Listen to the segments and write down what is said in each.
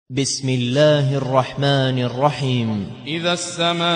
بسم الله الرحمن الرحيم. إذا السماء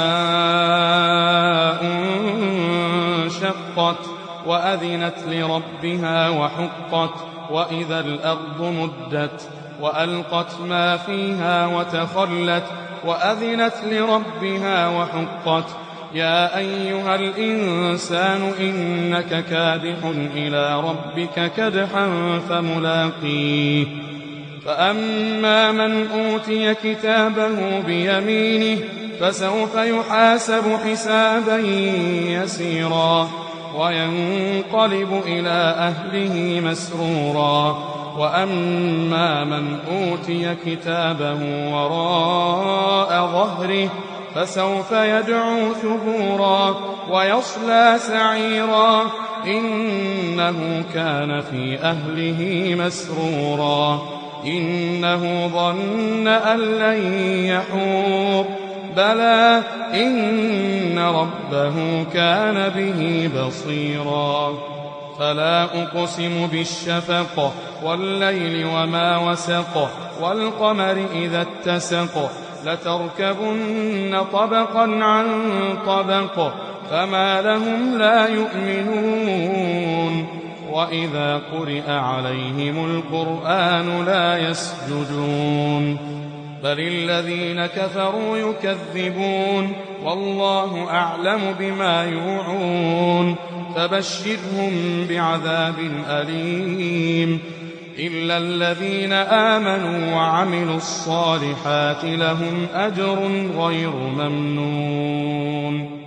انشقت وأذنت لربها وحقت وإذا الأرض مدت وألقت ما فيها وتخلت وأذنت لربها وحقت يا أيها الإنسان إنك كادح إلى ربك كدحا فملاقيه فأما من أوتي كتابه بيمينه فسوف يحاسب حسابا يسيرا وينقلب إلى أهله مسرورا وأما من أوتي كتابه وراء ظهره فسوف يدعو ثبورا ويصلى سعيرا إنه كان في أهله مسرورا إنه ظن أن لن يحور بلى إن ربه كان به بصيرا فلا أقسم بالشفق والليل وما وسق والقمر إذا اتسق لتركبن طبقا عن طبق فما لهم لا يؤمنون وإذا قرئ عليهم القرآن لا يسجدون بل الذين كفروا يكذبون والله أعلم بما يوعون فبشرهم بعذاب أليم إلا الذين آمنوا وعملوا الصالحات لهم أجر غير ممنون